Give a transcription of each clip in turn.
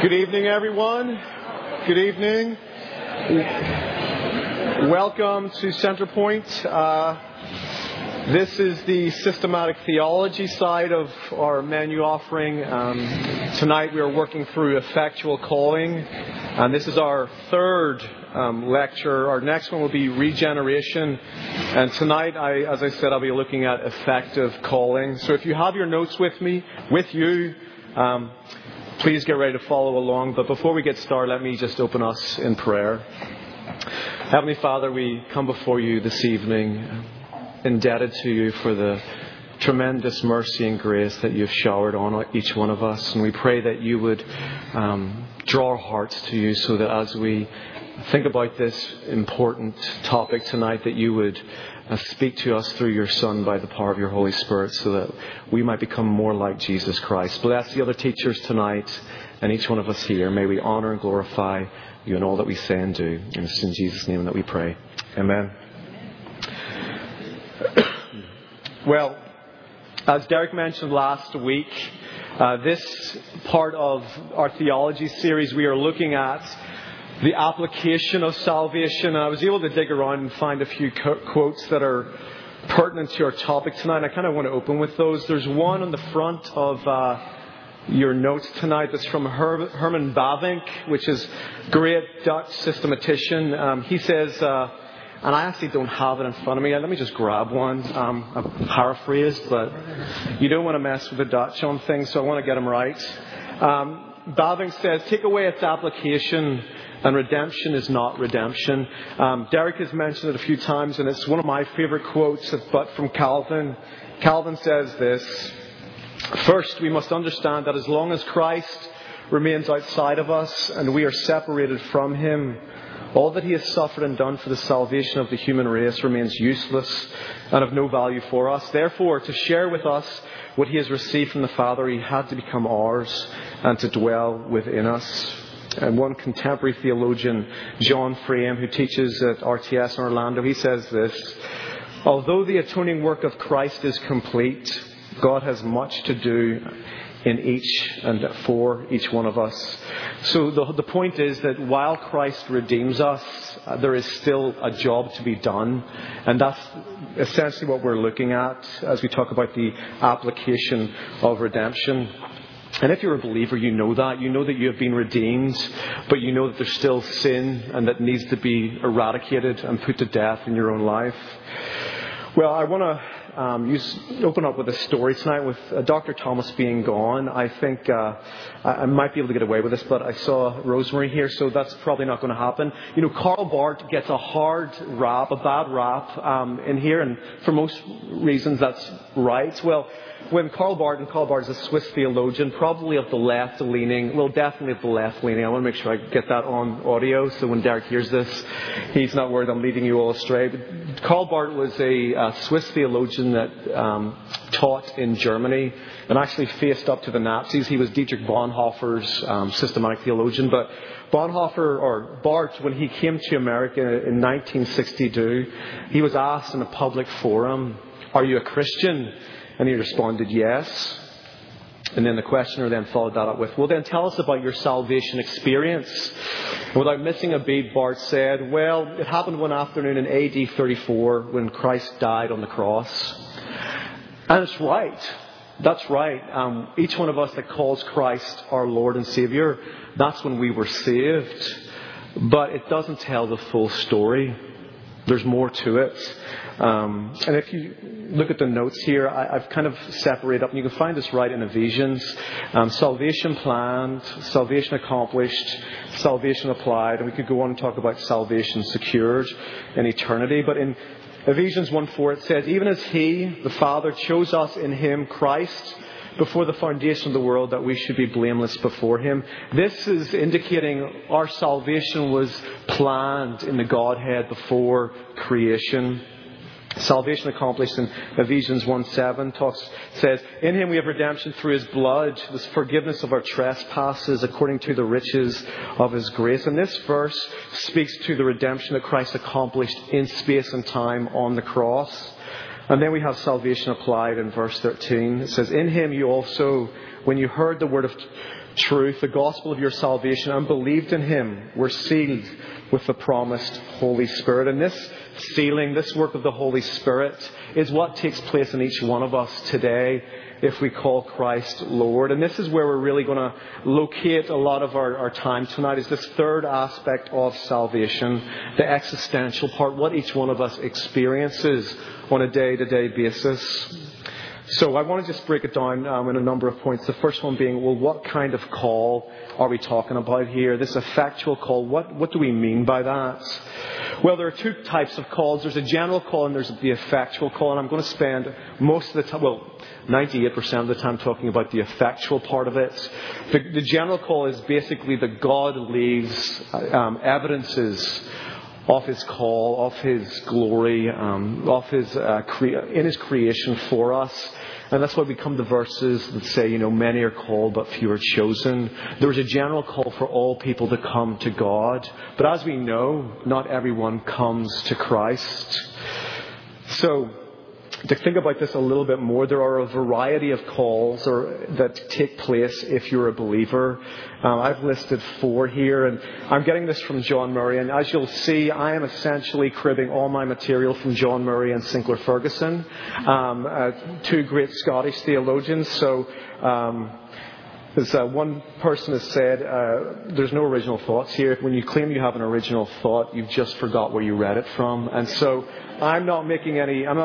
Good evening, everyone. Good evening. Welcome to Centerpoint. This is the systematic theology side of our menu offering. Tonight we are working through effectual calling, and this is our third lecture. Our next one will be regeneration, and tonight, as I said, I'll be looking at effective calling. So if you have your notes with you, please get ready to follow along. But before we get started, let me just open us in prayer. Heavenly Father, we come before you this evening, indebted to you for the tremendous mercy and grace that you've showered on each one of us. And we pray that you would draw our hearts to you, so that as we think about this important topic tonight, that you would speak to us through your Son by the power of your Holy Spirit, so that we might become more like Jesus Christ. Bless the other teachers tonight and each one of us here. May we honor and glorify you in all that we say and do. And it's in Jesus' name that we pray. Amen. Well, as Derek mentioned last week, this part of our theology series, we are looking at the application of salvation. I was able to dig around and find a few quotes that are pertinent to our topic tonight. I kind of want to open with those. There's one on the front of your notes tonight that's from Herman Bavinck, which is a great Dutch systematician. He says, and I actually don't have it in front of me. Let me just grab one. I'm paraphrased, but you don't want to mess with the Dutch on things, so I want to get them right. Bavinck says, take away its application, and redemption is not redemption. Derek has mentioned it a few times, and it's one of my favorite quotes, but from Calvin. Calvin says this: first, we must understand that as long as Christ remains outside of us and we are separated from him, all that he has suffered and done for the salvation of the human race remains useless and of no value for us. Therefore, to share with us what he has received from the Father, he had to become ours and to dwell within us. And one contemporary theologian, John Frame, who teaches at RTS in Orlando, he says this: although the atoning work of Christ is complete, God has much to do in each and for each one of us. So the point is that while Christ redeems us, there is still a job to be done. And that's essentially what we're looking at as we talk about the application of redemption. And if you're a believer, you know that you have been redeemed, but you know that there's still sin and that needs to be eradicated and put to death in your own life. Well, I want to open up with a story tonight. With Dr. Thomas being gone, I think I might be able to get away with this, but I saw Rosemary here, so that's probably not going to happen. You know, Karl Barth gets a bad rap in here, and for most reasons that's right. Well, when Karl Barth is a Swiss theologian, probably of the left leaning, well, definitely of the left leaning. I want to make sure I get that on audio, so when Derek hears this, he's not worried I'm leading you all astray. But Karl Barth was a Swiss theologian that taught in Germany and actually faced up to the Nazis. He was Dietrich Bonhoeffer's systematic theologian. But Barth, when he came to America in 1962, he was asked in a public forum, "Are you a Christian?" And he responded, "Yes." And then the questioner then followed that up with, "Well, then tell us about your salvation experience." And without missing a beat, Barth said, "Well, it happened one afternoon in AD 34 when Christ died on the cross." And it's right. That's right. Each one of us that calls Christ our Lord and Savior, that's when we were saved. But it doesn't tell the full story. There's more to it. And if you look at the notes here, I've kind of separated up, and you can find this right in Ephesians. Salvation planned, salvation accomplished, salvation applied. And we could go on and talk about salvation secured in eternity. But in Ephesians 1:4 it says, even as he, the Father, chose us in him, Christ, before the foundation of the world, that we should be blameless before him. This is indicating our salvation was planned in the Godhead before creation. Salvation accomplished in Ephesians 1:7 says, in him we have redemption through his blood, this forgiveness of our trespasses according to the riches of his grace. And this verse speaks to the redemption that Christ accomplished in space and time on the cross. And then we have salvation applied in verse 13. It says, in him you also, when you heard the word of truth, the gospel of your salvation, and believed in him, were sealed with the promised Holy Spirit. And this sealing, this work of the Holy Spirit, is what takes place in each one of us today if we call Christ Lord. And this is where we're really going to locate a lot of our time tonight, is this third aspect of salvation, the existential part, what each one of us experiences on a day-to-day basis. So I want to just break it down in a number of points. The first one being, well, what kind of call are we talking about here? This effectual call, what do we mean by that? Well, there are two types of calls. There's a general call and there's the effectual call. And I'm going to spend most of the time, 98% of the time talking about the effectual part of it. The general call is basically that God leaves evidences of his call, of his glory, of his in his creation for us. And that's why we come to verses that say, many are called but few are chosen. There is a general call for all people to come to God. But as we know, not everyone comes to Christ. So, to think about this a little bit more, there are a variety of calls that take place if you're a believer. I've listed 4 here, and I'm getting this from John Murray. And as you'll see, I am essentially cribbing all my material from John Murray and Sinclair Ferguson, 2 great Scottish theologians. So, as one person has said, there's no original thoughts here. When you claim you have an original thought, you've just forgot where you read it from. And so I'm not taking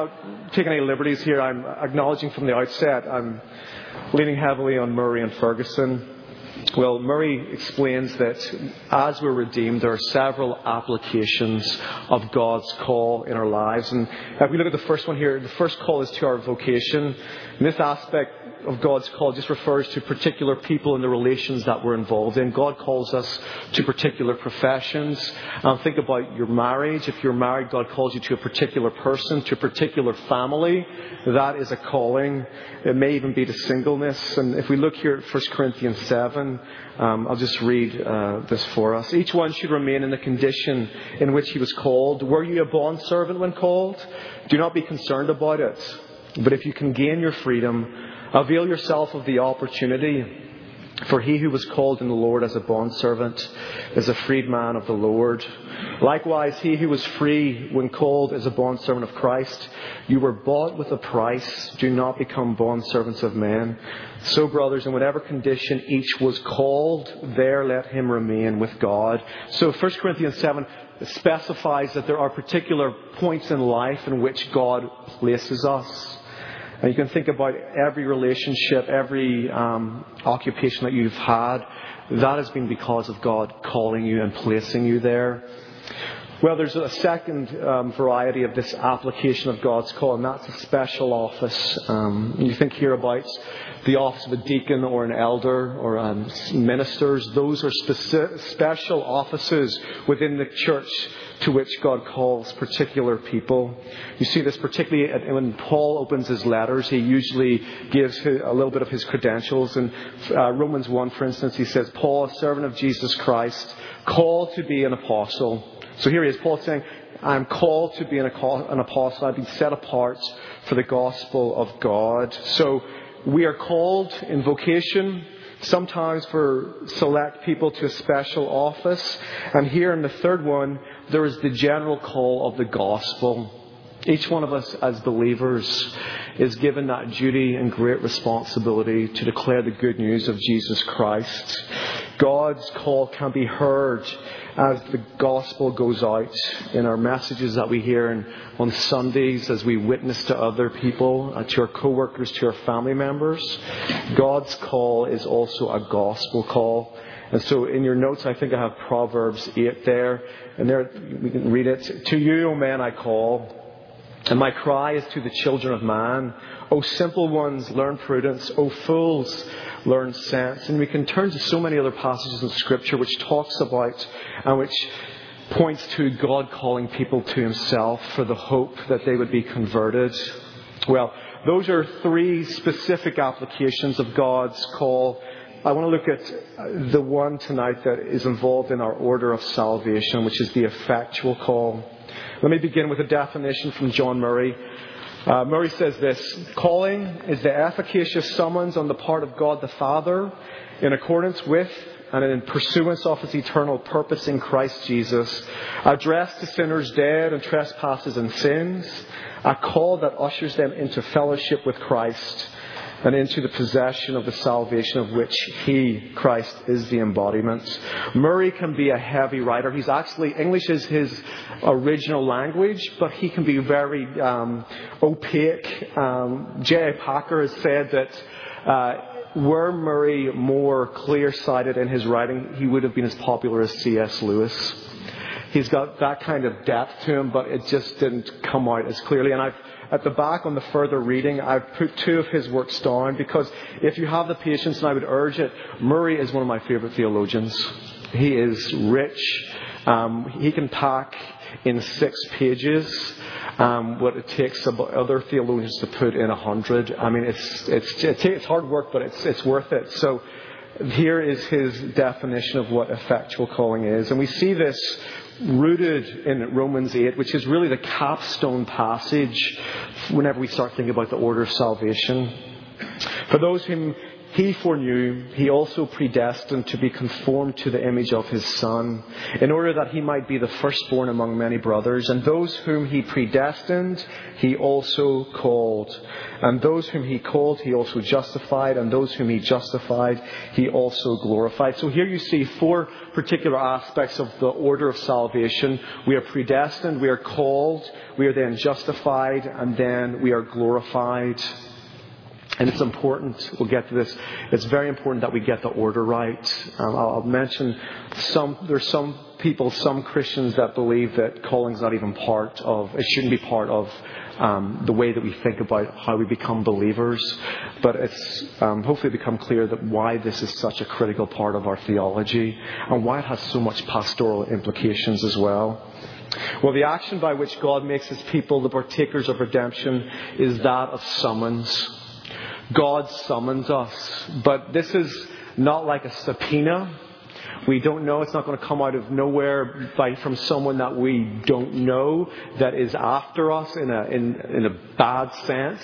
any liberties here. I'm acknowledging from the outset, I'm leaning heavily on Murray and Ferguson. Well, Murray explains that as we're redeemed, there are several applications of God's call in our lives. And if we look at the first one here, the first call is to our vocation. And this aspect of God's call just refers to particular people and the relations that we're involved in. God calls us to particular professions. Think about your marriage. If you're married, God calls you to a particular person, to a particular family. That is a calling. It may even be to singleness. And if we look here at 1 Corinthians 7, I'll just read this for us. Each one should remain in the condition in which he was called. Were you a bondservant when called? Do not be concerned about it. But if you can gain your freedom, avail yourself of the opportunity. For he who was called in the Lord as a bondservant is a freedman of the Lord. Likewise, he who was free when called is a bondservant of Christ. You were bought with a price. Do not become bondservants of men. So, brothers, in whatever condition each was called, there let him remain with God. So 1 Corinthians 7 specifies that there are particular points in life in which God places us. And you can think about every relationship, every occupation that you've had. That has been because of God calling you and placing you there. Well, there's a second variety of this application of God's call, and that's a special office. You think here about the office of a deacon or an elder or ministers. Those are special offices within the church to which God calls particular people. You see this particularly when Paul opens his letters. He usually gives a little bit of his credentials. In Romans 1, for instance, he says, Paul, a servant of Jesus Christ, called to be an apostle. So here he is, Paul saying, I'm called to be an apostle. I've been set apart for the gospel of God. So we are called in vocation, sometimes for select people to a special office. And here in the third one, there is the general call of the gospel. Each one of us as believers is given that duty and great responsibility to declare the good news of Jesus Christ. God's call can be heard as the gospel goes out in our messages that we hear on Sundays, as we witness to other people, to our co-workers, to our family members. God's call is also a gospel call. And so in your notes, I think I have Proverbs 8 there. And there we can read it. To you, O men, I call, and my cry is to the children of man. O simple ones, learn prudence. O fools, learn sense. And we can turn to so many other passages in Scripture which talks about and which points to God calling people to himself for the hope that they would be converted. Well, those are 3 specific applications of God's call. I want to look at the one tonight that is involved in our order of salvation, which is the effectual call. Let me begin with a definition from John Murray. Murray says this: calling is the efficacious summons on the part of God the Father in accordance with and in pursuance of His eternal purpose in Christ Jesus, addressed to sinners dead in trespasses and sins, a call that ushers them into fellowship with Christ and into the possession of the salvation of which He, Christ, is the embodiment. Murray can be a heavy writer. He's actually, English is his original language, but he can be very opaque. J.I. Packer has said that were Murray more clear-sighted in his writing, he would have been as popular as C.S. Lewis. He's got that kind of depth to him, but it just didn't come out as clearly. And at the back on the further reading, I've put 2 of his works down because if you have the patience, and I would urge it, Murray is one of my favourite theologians. He is rich. He can pack in 6 pages what it takes other theologians to put in 100. I mean, it's hard work, but it's worth it. So here is his definition of what effectual calling is. And we see this rooted in Romans 8, which is really the capstone passage whenever we start thinking about the order of salvation. For those whom He foreknew, He also predestined to be conformed to the image of His Son, in order that He might be the firstborn among many brothers. And those whom He predestined, He also called. And those whom He called, He also justified. And those whom He justified, He also glorified. So here you see 4 particular aspects of the order of salvation. We are predestined, we are called, we are then justified, and then we are glorified. And it's important, we'll get to this, it's very important that we get the order right. I'll mention there's some people, some Christians that believe that calling's not even it shouldn't be part of the way that we think about how we become believers. But it's hopefully become clear that why this is such a critical part of our theology and why it has so much pastoral implications as well. Well, the action by which God makes His people the partakers of redemption is that of summons. God summons us. But this is not like a subpoena. We don't know. It's not going to come out of nowhere from someone that we don't know that is after us in a bad sense.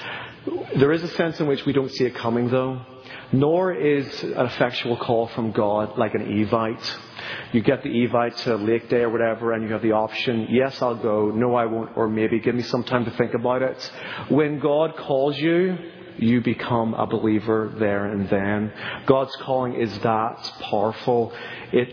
There is a sense in which we don't see it coming, though. Nor is an effectual call from God like an Evite. You get the Evite to Lake Day or whatever, and you have the option, yes, I'll go, no, I won't, or maybe give me some time to think about it. When God calls you, you become a believer there and then. God's calling is that powerful. It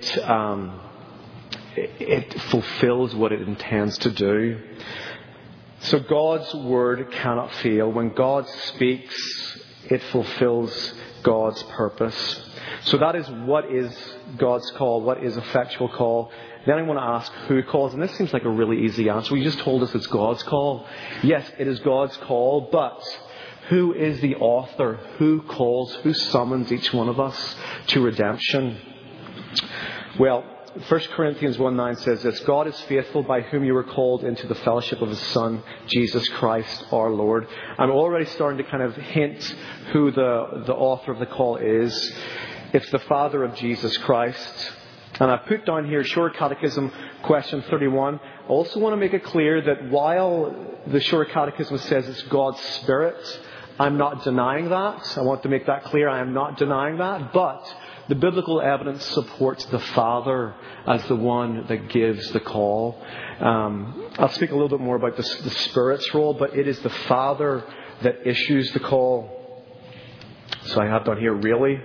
fulfills what it intends to do. So God's word cannot fail. When God speaks, it fulfills God's purpose. So that is what is God's call, what is effectual call. Then I want to ask who calls. And this seems like a really easy answer. You just told us it's God's call. Yes, it is God's call, but who is the author? Who calls? Who summons each one of us to redemption? Well, 1 Corinthians 1:9 says this: God is faithful, by whom you were called into the fellowship of His Son, Jesus Christ our Lord. I'm already starting to kind of hint who the author of the call is. It's the Father of Jesus Christ. And I put down here Short Catechism question 31. I also want to make it clear that while the Short Catechism says it's God's Spirit, I'm not denying that. I want to make that clear. I am not denying that. But the biblical evidence supports the Father as the one that gives the call. I'll speak a little bit more about the Spirit's role, but it is the Father that issues the call. So I have down here, really?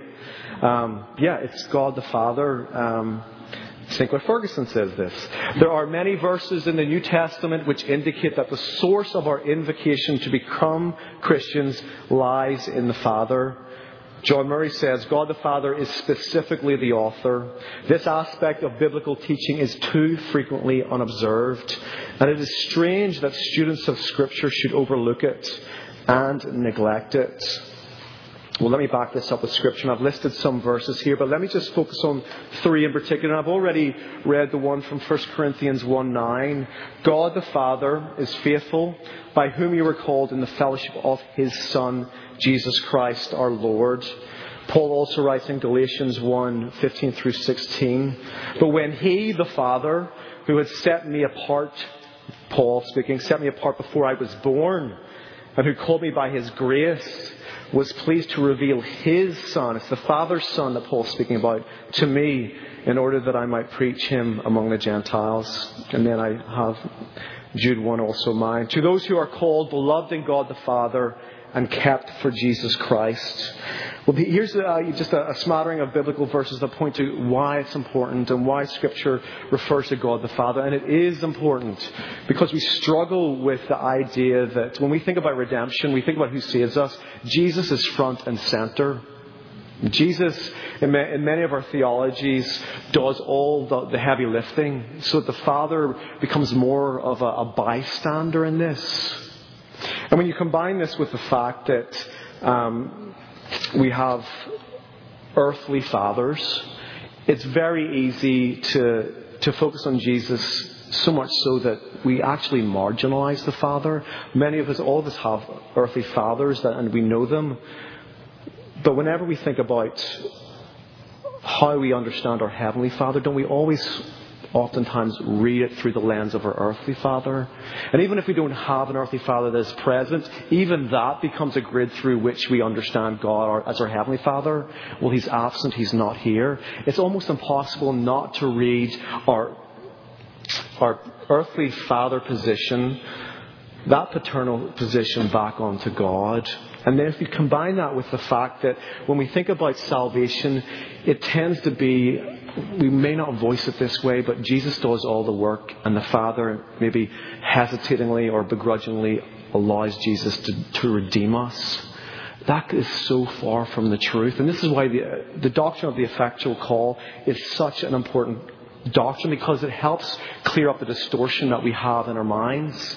It's God the Father. St. Clair Ferguson says this: there are many verses in the New Testament which indicate that the source of our invocation to become Christians lies in the Father. John Murray says, God the Father is specifically the author. This aspect of biblical teaching is too frequently unobserved, and it is strange that students of Scripture should overlook it and neglect it. Well, let me back this up with Scripture. And I've listed some verses here, but let me just focus on 3 in particular. And I've already read the one from 1 Corinthians 1:9. God the Father is faithful, by whom you were called in the fellowship of His Son, Jesus Christ our Lord. Paul also writes in Galatians 1:15 through 16, but when He, the Father, who had set me apart Paul speaking, set me apart before I was born, and who called me by his grace, was pleased to reveal his Son, it's the Father's Son that Paul's speaking about, to me, in order that I might preach him among the Gentiles. And then I have Jude 1 also mine. To those who are called, beloved in God the Father, and kept for Jesus Christ. Well, here's just a smattering of biblical verses that point to why it's important and why Scripture refers to God the Father. And it is important because we struggle with the idea that when we think about redemption, we think about who saves us. Jesus is front and center. Jesus, in many of our theologies, does all the heavy lifting so that the Father becomes more of a bystander in this. And when you combine this with the fact that we have earthly fathers, it's very easy to focus on Jesus, so much so that we actually marginalize the Father. All of us have earthly fathers, and we know them. But whenever we think about how we understand our Heavenly Father, don't we always oftentimes read it through the lens of our earthly father? And even if we don't have an earthly father that is present, even that becomes a grid through which we understand God as our Heavenly Father. Well, He's absent, He's not here. It's almost impossible not to read our earthly father position, that paternal position, back onto God. And then if you combine that with the fact that when we think about salvation, it tends to be, we may not voice it this way, but Jesus does all the work, and the Father maybe hesitatingly or begrudgingly allows Jesus to redeem us. That is so far from the truth. And this is why the doctrine of the effectual call is such an important doctrine, because it helps clear up the distortion that we have in our minds.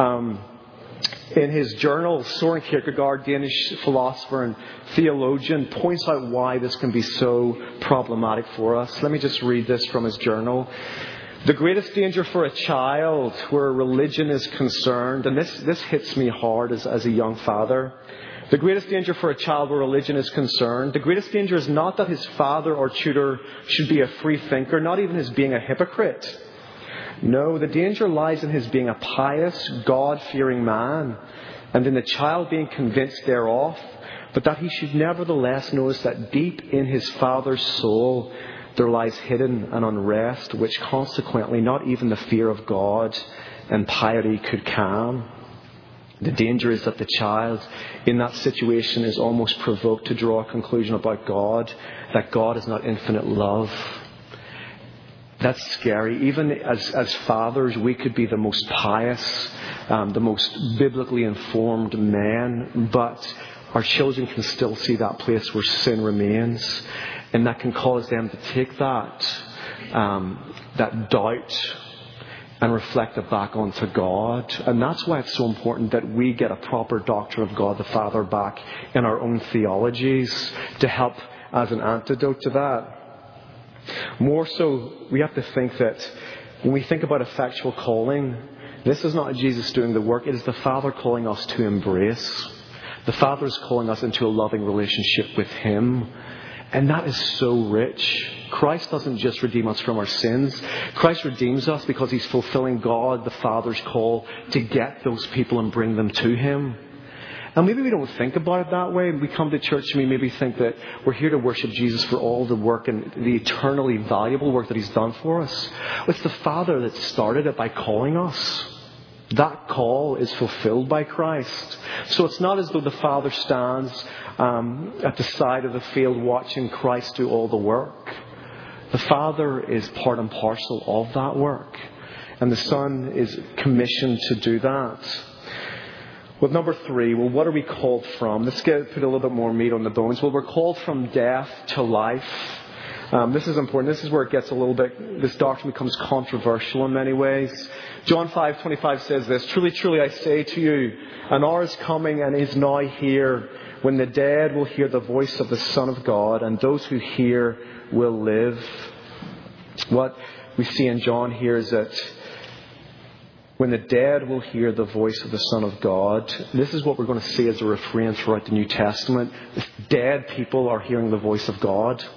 In his journal, Søren Kierkegaard, Danish philosopher and theologian, points out why this can be so problematic for us. Let me just read this from his journal. The greatest danger for a child where religion is concerned, and this hits me hard as a young father. The greatest danger for a child where religion is concerned, the greatest danger is not that his father or tutor should be a free thinker, not even his being a hypocrite. No, the danger lies in his being a pious, God-fearing man, and in the child being convinced thereof, but that he should nevertheless notice that deep in his father's soul there lies hidden an unrest, which consequently not even the fear of God and piety could calm. The danger is that the child in that situation is almost provoked to draw a conclusion about God, that God is not infinite love. That's scary. Even as fathers, we could be the most pious, the most biblically informed men, but our children can still see that place where sin remains, and that can cause them to take that doubt and reflect it back onto God. And that's why it's so important that we get a proper doctrine of God the Father back in our own theologies to help as an antidote to that. More so, we have to think that when we think about effectual calling, this is not Jesus doing the work. It is the Father calling us to embrace. The Father is calling us into a loving relationship with Him. And that is so rich. Christ doesn't just redeem us from our sins. Christ redeems us because He's fulfilling God, the Father's call, to get those people and bring them to Him. And maybe we don't think about it that way. We come to church and we maybe think that we're here to worship Jesus for all the work and the eternally valuable work that He's done for us. It's the Father that started it by calling us. That call is fulfilled by Christ. So it's not as though the Father stands at the side of the field watching Christ do all the work. The Father is part and parcel of that work. And the Son is commissioned to do that. Well, number 3, what are we called from? Let's put a little bit more meat on the bones. Well, we're called from death to life. This is important. This is where it gets this doctrine becomes controversial in many ways. John 5:25 says this, Truly, truly, I say to you, an hour is coming and is now here, when the dead will hear the voice of the Son of God, and those who hear will live. What we see in John here is that when the dead will hear the voice of the Son of God, this is what we're going to see as a refrain throughout the New Testament. Dead people are hearing the voice of God.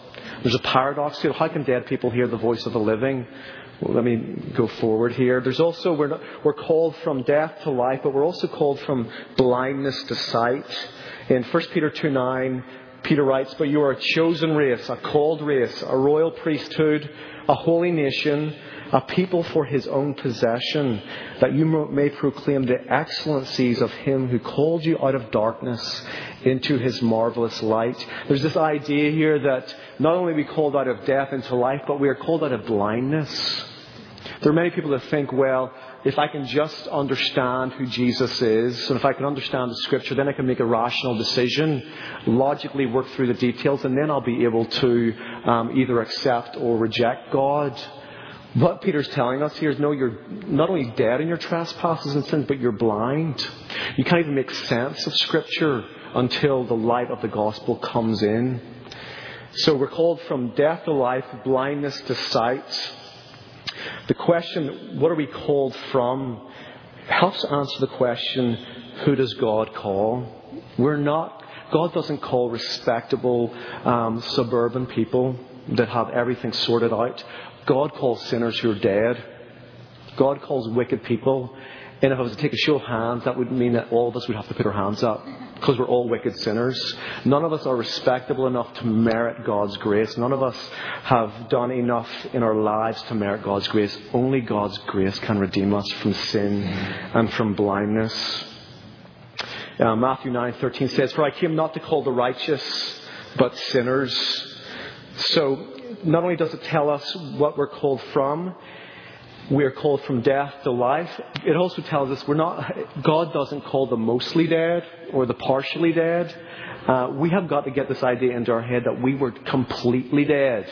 There's a paradox here. How can dead people hear the voice of the living? Well, let me go forward here. There's also, we're called from death to life, but we're also called from blindness to sight. In 1 Peter 2:9, Peter writes, "But you are a chosen race, a called race, a royal priesthood, a holy nation, a people for his own possession, that you may proclaim the excellencies of him who called you out of darkness into his marvelous light." There's this idea here that not only are we called out of death into life, but we are called out of blindness. There are many people that think, well, if I can just understand who Jesus is, and if I can understand the Scripture, then I can make a rational decision, logically work through the details, and then I'll be able to either accept or reject God. What Peter's telling us here is, no, you're not only dead in your trespasses and sins, but you're blind. You can't even make sense of Scripture until the light of the gospel comes in. So we're called from death to life, blindness to sight. The question, what are we called from, helps answer the question, who does God call? God doesn't call respectable suburban people that have everything sorted out. God calls sinners who are dead. God calls wicked people. And if I was to take a show of hands, that would mean that all of us would have to put our hands up, because we're all wicked sinners. None of us are respectable enough to merit God's grace. None of us have done enough in our lives to merit God's grace. Only God's grace can redeem us from sin and from blindness. Matthew 9:13 says, "For I came not to call the righteous, but sinners." So not only does it tell us what we're called from, we are called from death to life. It also tells us God doesn't call the mostly dead or the partially dead. We have got to get this idea into our head that we were completely dead.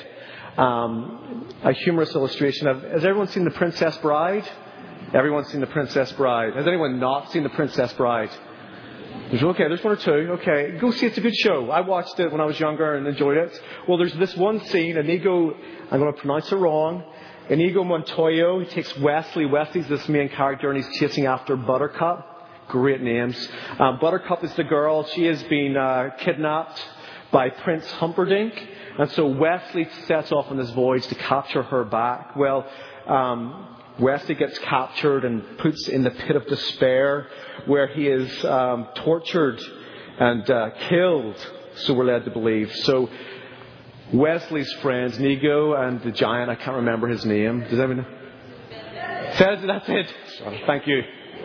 A humorous illustration of, has everyone seen The Princess Bride? Everyone's seen The Princess Bride. Has anyone not seen The Princess Bride? Okay, there's one or two. Okay, go see it. It's a good show. I watched it when I was younger and enjoyed it. Well, there's this one scene, Inigo, I'm going to pronounce it wrong, Inigo Montoya, he takes Wesley. Wesley's this main character, and he's chasing after Buttercup. Great names. Buttercup is the girl. She has been kidnapped by Prince Humperdinck. And so Wesley sets off on this voyage to capture her back. Well, Wesley gets captured and puts in the pit of despair, where he is tortured and killed, so we're led to believe. So Wesley's friends, Inigo and the giant, I can't remember his name. Does anyone know? That's it. Thank you.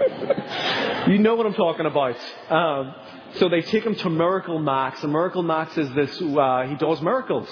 You know what I'm talking about. So they take him to Miracle Max, and Miracle Max is this, he does miracles.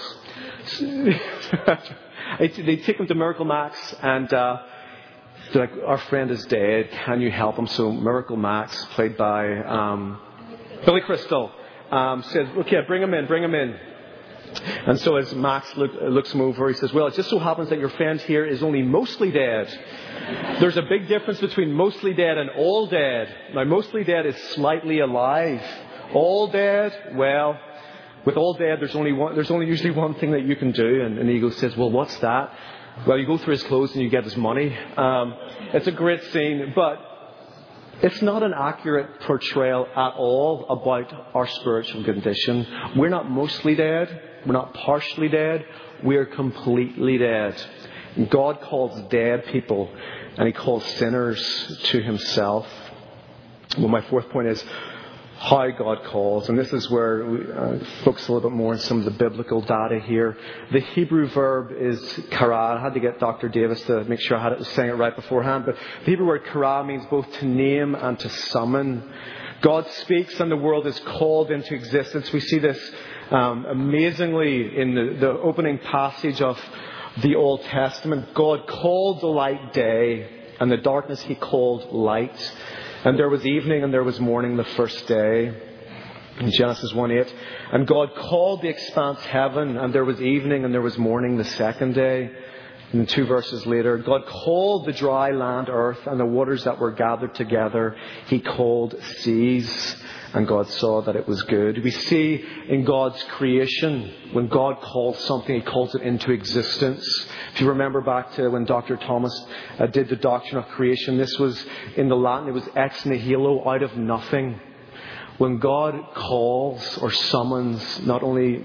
They take him to Miracle Max, and they're like, our friend is dead, can you help him? So Miracle Max, played by Billy Crystal, says, okay, bring him in. And so as Max looks him over, he says, well, it just so happens that your friend here is only mostly dead. There's a big difference between mostly dead and all dead. Now, mostly dead is slightly alive. All dead, well, with all dead, there's only usually one thing that you can do. And Inigo says, well, what's that? Well, you go through his clothes and you get his money. It's a great scene, but it's not an accurate portrayal at all about our spiritual condition. We're not mostly dead. We're not partially dead. We're completely dead. God calls dead people, and he calls sinners to himself. Well, my fourth point is how God calls. And this is where we focus a little bit more on some of the biblical data here. The Hebrew verb is kara. I had to get Dr. Davis to make sure I was saying it right beforehand. But the Hebrew word kara means both to name and to summon. God speaks and the world is called into existence. We see this amazingly in the opening passage of the Old Testament. God called the light day, and the darkness he called light. And there was evening and there was morning the first day. In Genesis 1:8. And God called the expanse heaven, and there was evening and there was morning the second day. And then 2 verses later, God called the dry land earth, and the waters that were gathered together he called seas. And God saw that it was good. We see in God's creation, when God calls something, he calls it into existence. If you remember back to when Dr. Thomas did the doctrine of creation, this was in the Latin, it was ex nihilo, out of nothing. When God calls or summons not only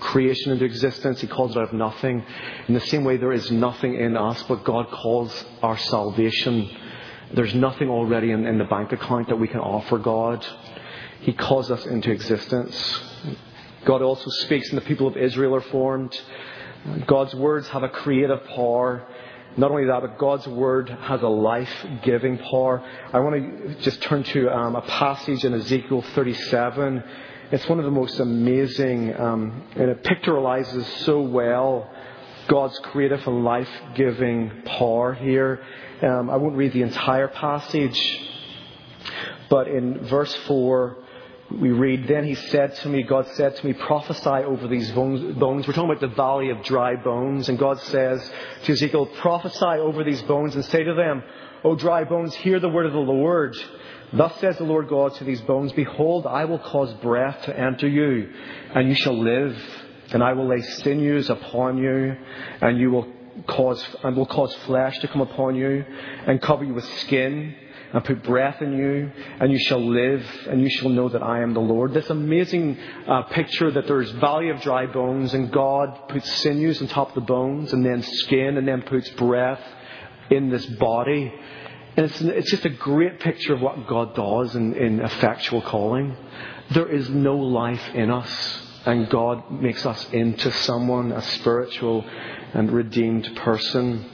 creation into existence. He calls it out of nothing. In the same way, there is nothing in us, but God calls our salvation. There's nothing already in the bank account that we can offer God. He calls us into existence. God also speaks, and the people of Israel are formed. God's words have a creative power. Not only that, but God's word has a life-giving power. I want to just turn to a passage in Ezekiel 37. It's one of the most amazing, and it pictorializes so well God's creative and life-giving power here. I won't read the entire passage, but in verse 4, we read, "Then he said to me, God said to me, prophesy over these bones." We're talking about the valley of dry bones. And God says to Ezekiel, prophesy over these bones and say to them, O dry bones, hear the word of the Lord. Thus says the Lord God to these bones, behold, I will cause breath to enter you, and you shall live. And I will lay sinews upon you, and will cause flesh to come upon you, and cover you with skin, and put breath in you, and you shall live, and you shall know that I am the Lord. This amazing picture that there's valley of dry bones, and God puts sinews on top of the bones, and then skin, and then puts breath in this body. And it's just a great picture of what God does in effectual calling. There is no life in us, and God makes us into someone, a spiritual and redeemed person.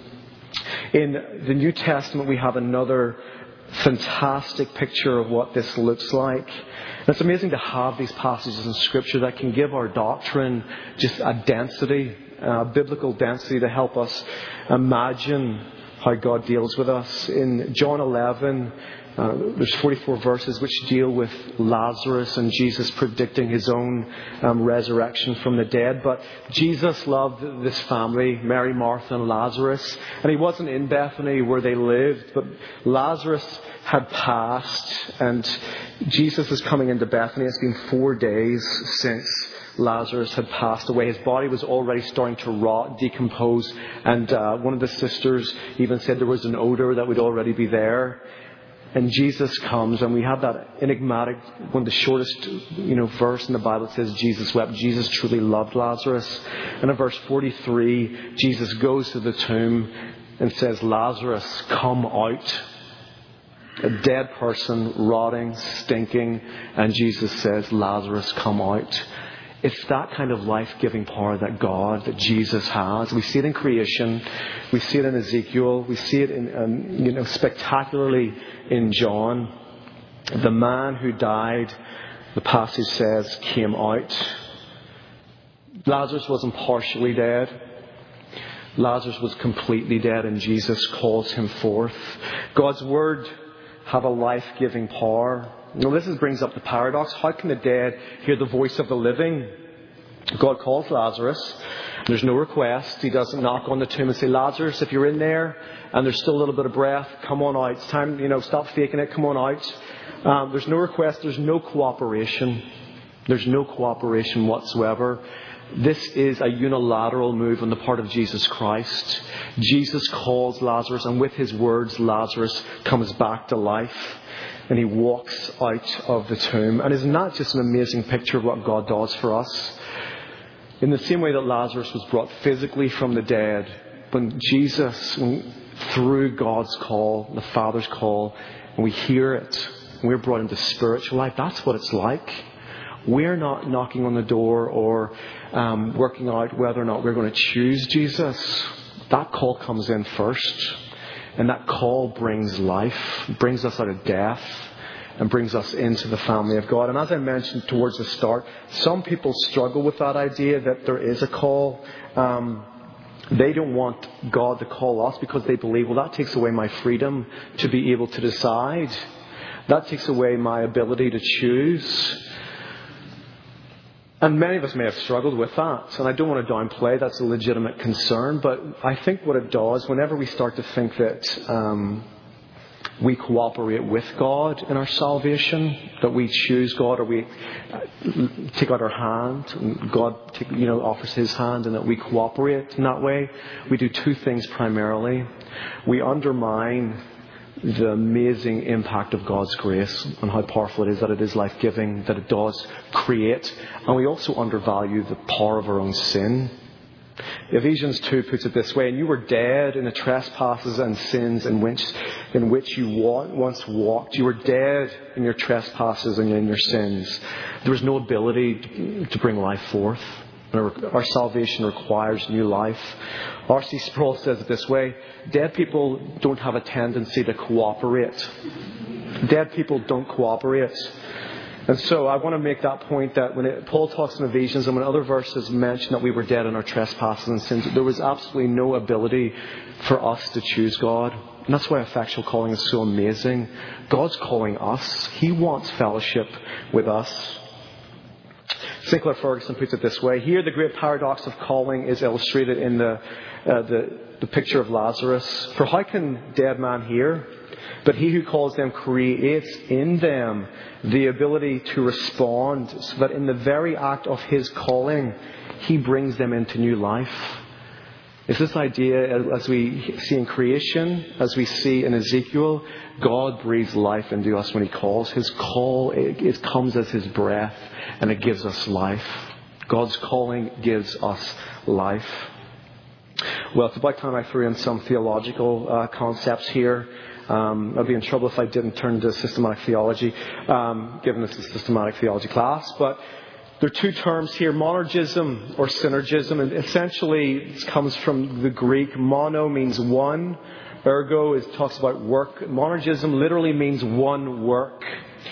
In the New Testament, we have another fantastic picture of what this looks like. And it's amazing to have these passages in Scripture that can give our doctrine just a density, biblical density, to help us imagine how God deals with us. In John 11, there's 44 verses which deal with Lazarus and Jesus predicting his own resurrection from the dead. But Jesus loved this family, Mary, Martha, and Lazarus. And he wasn't in Bethany where they lived, but Lazarus had passed, and Jesus is coming into Bethany. It's been 4 days since Lazarus had passed away. His body was already starting to rot, decompose, and one of the sisters even said there was an odor that would already be there. And Jesus comes, and we have that enigmatic, one of the shortest, verse in the Bible. It says Jesus wept. Jesus truly loved Lazarus. And in verse 43, Jesus goes to the tomb and says, Lazarus, come out. A dead person, rotting, stinking. And Jesus says, Lazarus, come out. It's that kind of life-giving power that Jesus has. We see it in creation. We see it in Ezekiel. We see it in, spectacularly in John. The man who died, the passage says, came out. Lazarus wasn't partially dead. Lazarus was completely dead, and Jesus calls him forth. God's word have a life-giving power. Now, this brings up the paradox. How can the dead hear the voice of the living? God calls Lazarus. There's no request. He doesn't knock on the tomb and say, Lazarus, if you're in there and there's still a little bit of breath, come on out. It's time, stop faking it. Come on out. There's no request. There's no cooperation. There's no cooperation whatsoever. This is a unilateral move on the part of Jesus Christ. Jesus calls Lazarus, and with his words, Lazarus comes back to life. And he walks out of the tomb. And isn't that just an amazing picture of what God does for us? In the same way that Lazarus was brought physically from the dead, when Jesus, through God's call, the Father's call, and we hear it, and we're brought into spiritual life, that's what it's like. We're not knocking on the door or working out whether or not we're going to choose Jesus. That call comes in first. And that call brings life, brings us out of death, and brings us into the family of God. And as I mentioned towards the start, some people struggle with that idea that there is a call. They don't want God to call us because they believe, well, that takes away my freedom to be able to decide. That takes away my ability to choose. And many of us may have struggled with that. And I don't want to downplay that's a legitimate concern. But I think what it does, whenever we start to think that we cooperate with God in our salvation, that we choose God, or we take out our hand, and God offers his hand, and that we cooperate in that way, we do two things primarily. We undermine the amazing impact of God's grace and how powerful it is, that it is life-giving, that it does create. And we also undervalue the power of our own sin. Ephesians 2 puts it this way: and you were dead in the trespasses and sins in which you once walked. You were dead in your trespasses and in your sins. There was no ability to bring life forth. Our salvation requires new life. R.C. Sproul says it this way: dead people don't have a tendency to cooperate. Dead people don't cooperate. And so I want to make that point, that when Paul talks in Ephesians and when other verses mention that we were dead in our trespasses and sins, there was absolutely no ability for us to choose God. And that's why effectual calling is so amazing. God's calling us. He wants fellowship with us. Sinclair Ferguson puts it this way: here the great paradox of calling is illustrated in the picture of Lazarus. For how can dead man hear? But he who calls them creates in them the ability to respond, so that in the very act of his calling, he brings them into new life. It's this idea, as we see in creation, as we see in Ezekiel, God breathes life into us when he calls. His call, it comes as his breath, and it gives us life. God's calling gives us life. Well, it's about time I threw in some theological concepts here. I'd be in trouble if I didn't turn to systematic theology, given this is a systematic theology class. But there are two terms here: monergism or synergism. And essentially, it comes from the Greek. Mono means one. Ergo talks about work. Monergism literally means one work.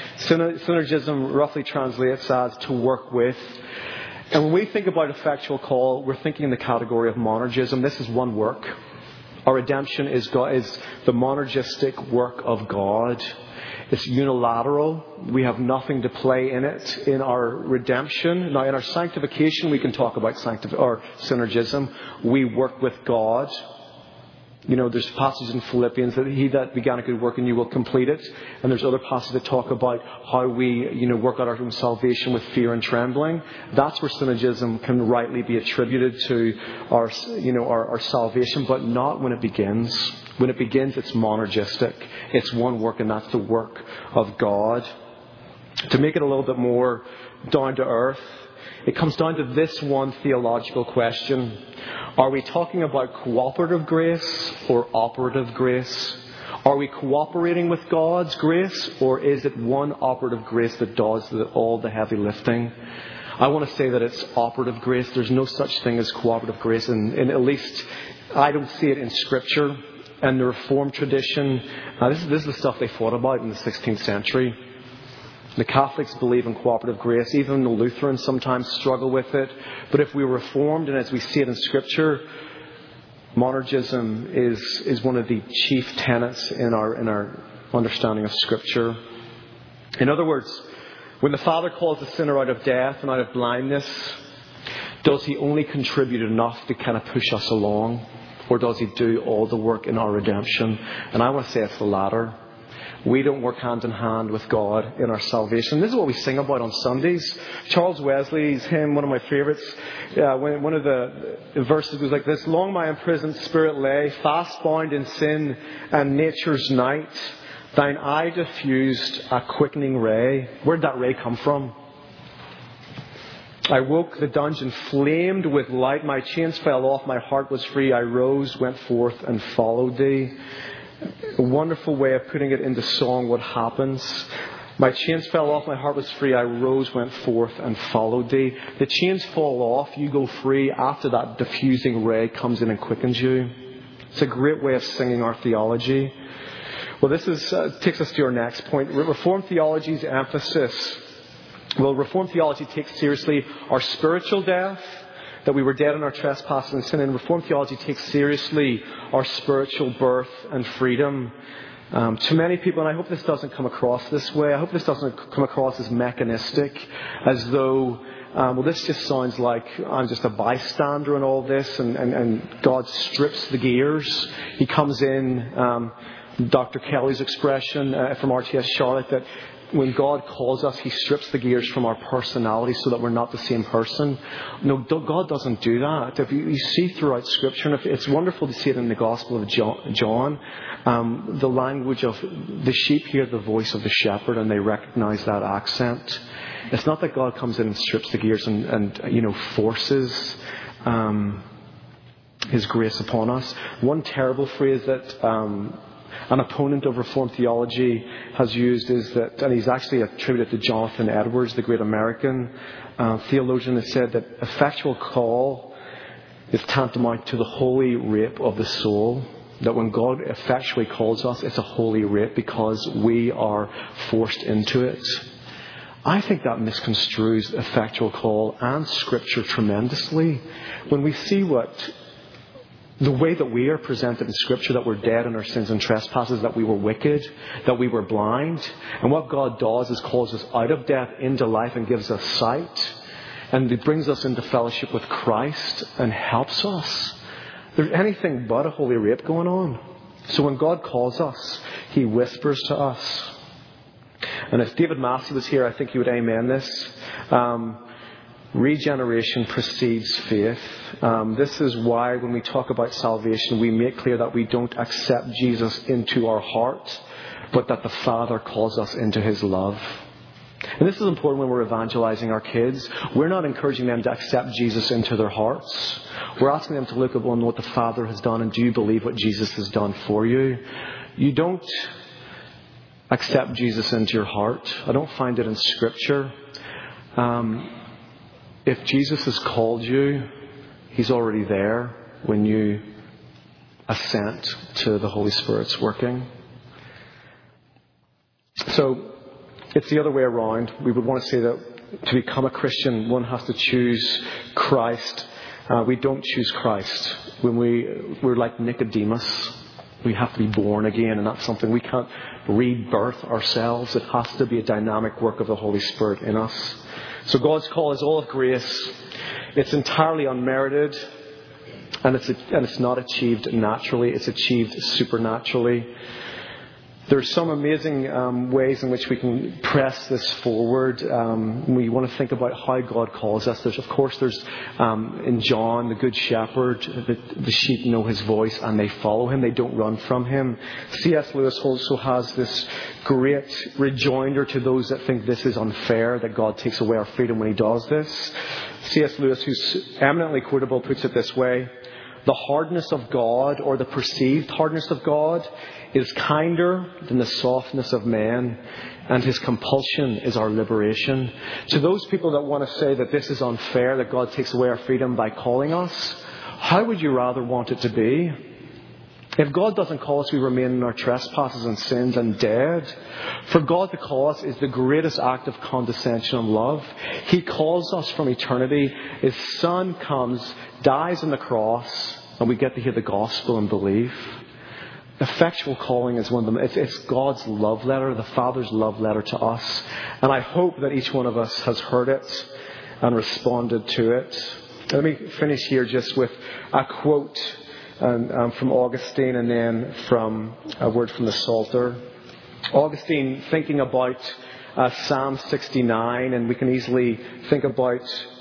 Synergism roughly translates as to work with. And when we think about effectual call, we're thinking in the category of monergism. This is one work. Our redemption is the monergistic work of God. It's unilateral. We have nothing to play in it in our redemption. Now, in our sanctification, we can talk about synergism. We work with God. You know, there's passages in Philippians that he that began a good work in you will complete it. And there's other passages that talk about how we, work out our own salvation with fear and trembling. That's where synergism can rightly be attributed to our salvation, but not when it begins. When it begins, it's monergistic. It's one work, and that's the work of God. To make it a little bit more down to earth, it comes down to this one theological question: are we talking about cooperative grace or operative grace? Are we cooperating with God's grace, or is it one operative grace that does all the heavy lifting? I want to say that it's operative grace. There's no such thing as cooperative grace, and at least I don't see it in Scripture and the Reformed tradition. This is the stuff they fought about in the 16th century. The Catholics believe in cooperative grace. Even the Lutherans sometimes struggle with it. But if we're Reformed, and as we see it in Scripture, monergism is one of the chief tenets in our understanding of Scripture. In other words, when the Father calls the sinner out of death and out of blindness, does he only contribute enough to kind of push us along? Or does he do all the work in our redemption? And I want to say it's the latter. We don't work hand in hand with God in our salvation. This is what we sing about on Sundays. Charles Wesley's hymn, one of my favourites, one of the verses was like this: long my imprisoned spirit lay, fast bound in sin and nature's night. Thine eye diffused a quickening ray. Where'd that ray come from? I woke, the dungeon flamed with light. My chains fell off, my heart was free. I rose, went forth and followed thee. A wonderful way of putting it into song, what happens. My chains fell off, my heart was free. I rose, went forth and followed thee. The chains fall off, you go free after that diffusing ray comes in and quickens you. It's a great way of singing our theology. Well, this takes us to our next point. Reformed theology's emphasis. Well, Reformed theology takes seriously our spiritual death, that we were dead in our trespasses and sin. And Reformed theology takes seriously our spiritual birth and freedom. To many people, and I hope this doesn't come across this way, I hope this doesn't come across as mechanistic, as though, this just sounds like I'm just a bystander in all this, and God strips the gears. He comes in, Dr. Kelly's expression from RTS Charlotte, that when God calls us, He strips the gears from our personality so that we're not the same person. No, God doesn't do that. If you see throughout Scripture, and it's wonderful to see it in the Gospel of John, the language of the sheep hear the voice of the shepherd and they recognize that accent. It's not that God comes in and strips the gears and forces His grace upon us. One terrible phrase that an opponent of Reformed theology has used is that, and he's actually attributed to Jonathan Edwards, the great American theologian, has said that effectual call is tantamount to the holy rape of the soul. That when God effectually calls us, it's a holy rape because we are forced into it. I think that misconstrues effectual call and Scripture tremendously. When we see the way that we are presented in Scripture, that we're dead in our sins and trespasses, that we were wicked, that we were blind. And what God does is calls us out of death into life and gives us sight. And He brings us into fellowship with Christ and helps us. There's anything but a holy rape going on. So when God calls us, He whispers to us. And if David Massey was here, I think he would amen this. Regeneration precedes faith. This is why when we talk about salvation, we make clear that we don't accept Jesus into our heart, but that the Father calls us into His love. And this is important when we're evangelizing our kids. We're not encouraging them to accept Jesus into their hearts. We're asking them to look upon what the Father has done, and do you believe what Jesus has done for you? You don't accept Jesus into your heart. I don't find it in Scripture. If Jesus has called you, He's already there when you assent to the Holy Spirit's working. So it's the other way around. We would want to say that to become a Christian, one has to choose Christ. We don't choose Christ. When we're like Nicodemus. We have to be born again, and that's something we can't rebirth ourselves. It has to be a dynamic work of the Holy Spirit in us. So God's call is all of grace. It's entirely unmerited, and it's not achieved naturally. It's achieved supernaturally. There's some amazing ways in which we can press this forward. We want to think about how God calls us. There's in John, the Good Shepherd, the sheep know His voice and they follow Him. They don't run from Him. C.S. Lewis also has this great rejoinder to those that think this is unfair, that God takes away our freedom when He does this. C.S. Lewis, who's eminently quotable, puts it this way: the hardness of God, or the perceived hardness of God, is kinder than the softness of man, and His compulsion is our liberation. To those people that want to say that this is unfair, that God takes away our freedom by calling us, how would you rather want it to be? If God doesn't call us, we remain in our trespasses and sins and dead. For God to call us is the greatest act of condescension and love. He calls us from eternity. His Son comes, dies on the cross, and we get to hear the gospel and believe. Effectual calling is one of them. It's God's love letter, the Father's love letter to us. And I hope that each one of us has heard it and responded to it. Let me finish here just with a quote from Augustine, and then from a word from the Psalter. Augustine, thinking about Psalm 69, and we can easily think about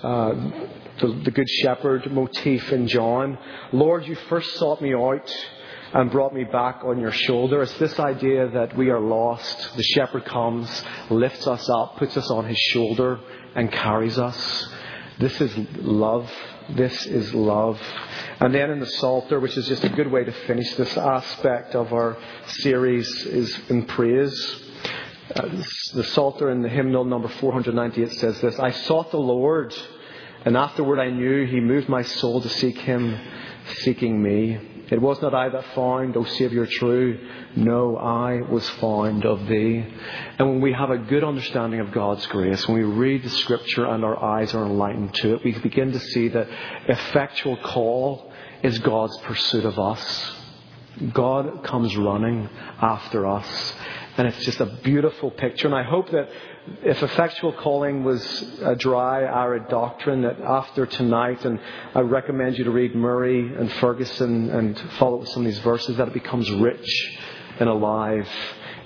the Good Shepherd motif in John. Lord, you first sought me out and brought me back on your shoulder. It's this idea that we are lost. The shepherd comes, lifts us up, puts us on his shoulder, and carries us. This is love. This is love. And then in the Psalter, which is just a good way to finish this aspect of our series, is in praise. The Psalter in the hymnal number 498 says this: I sought the Lord, and afterward I knew He moved my soul to seek Him, seeking me. It was not I that found, O Saviour true. No, I was found of Thee. And when we have a good understanding of God's grace, when we read the Scripture and our eyes are enlightened to it, we begin to see that effectual call is God's pursuit of us. God comes running after us. And it's just a beautiful picture. And I hope that if effectual calling was a dry, arid doctrine, that after tonight, and I recommend you to read Murray and Ferguson and follow up with some of these verses, that it becomes rich and alive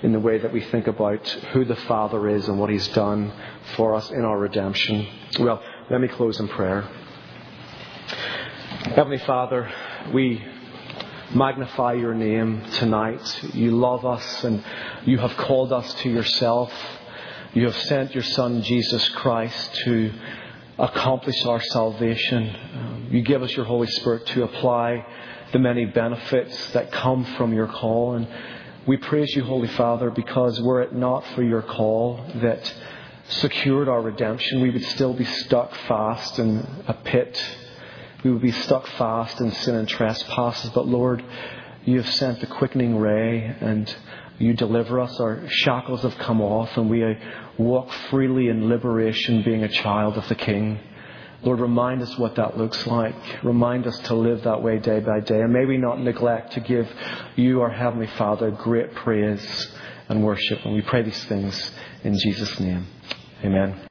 in the way that we think about who the Father is and what He's done for us in our redemption. Well, let me close in prayer. Heavenly Father, we magnify your name tonight. You love us and you have called us to yourself. You have sent your Son, Jesus Christ, to accomplish our salvation. You give us your Holy Spirit to apply the many benefits that come from your call. And we praise you, Holy Father, because were it not for your call that secured our redemption, we would still be stuck fast in a pit. We would be stuck fast in sin and trespasses. But Lord, you have sent the quickening ray and you deliver us. Our shackles have come off and we walk freely in liberation, being a child of the King. Lord, remind us what that looks like. Remind us to live that way day by day. And may we not neglect to give you, our Heavenly Father, great praise and worship. And we pray these things in Jesus' name. Amen.